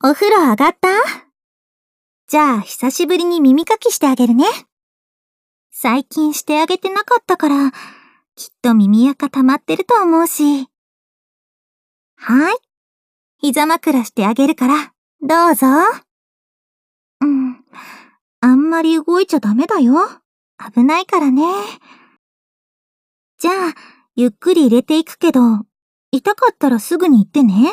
お風呂上がった？じゃあ久しぶりに耳かきしてあげるね。最近してあげてなかったから、きっと耳垢溜まってると思うし。はい。膝枕してあげるから、どうぞ。あんまり動いちゃダメだよ。危ないからね。じゃあ、ゆっくり入れていくけど、痛かったらすぐに言ってね。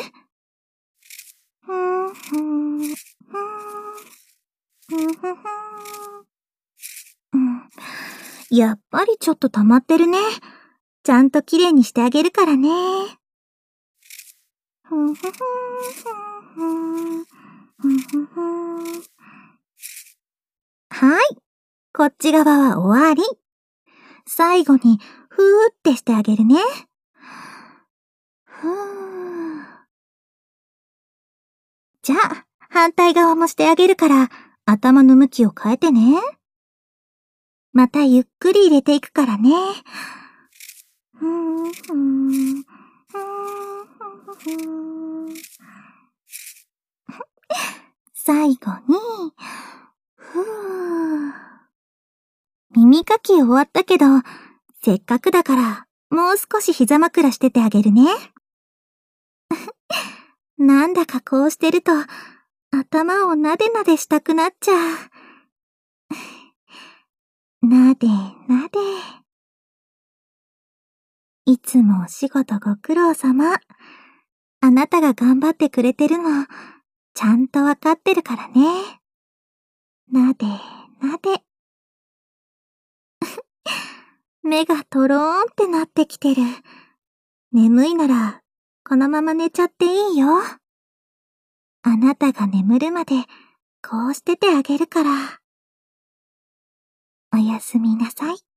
やっぱりちょっと溜まってるね。ちゃんときれいにしてあげるからね。はい。こっち側は終わり。最後に、ふーってしてあげるね。じゃあ、反対側もしてあげるから、頭の向きを変えてね。またゆっくり入れていくからね。最後に、耳かき終わったけど、せっかくだから、もう少し膝枕しててあげるね。なんだかこうしてると、頭をなでなでしたくなっちゃう。なでなで。いつもお仕事ご苦労様。あなたが頑張ってくれてるの、ちゃんとわかってるからね。なでなで。目がトローンってなってきてる。眠いなら、このまま寝ちゃっていいよ。あなたが眠るまで、こうしててあげるから。おやすみなさい。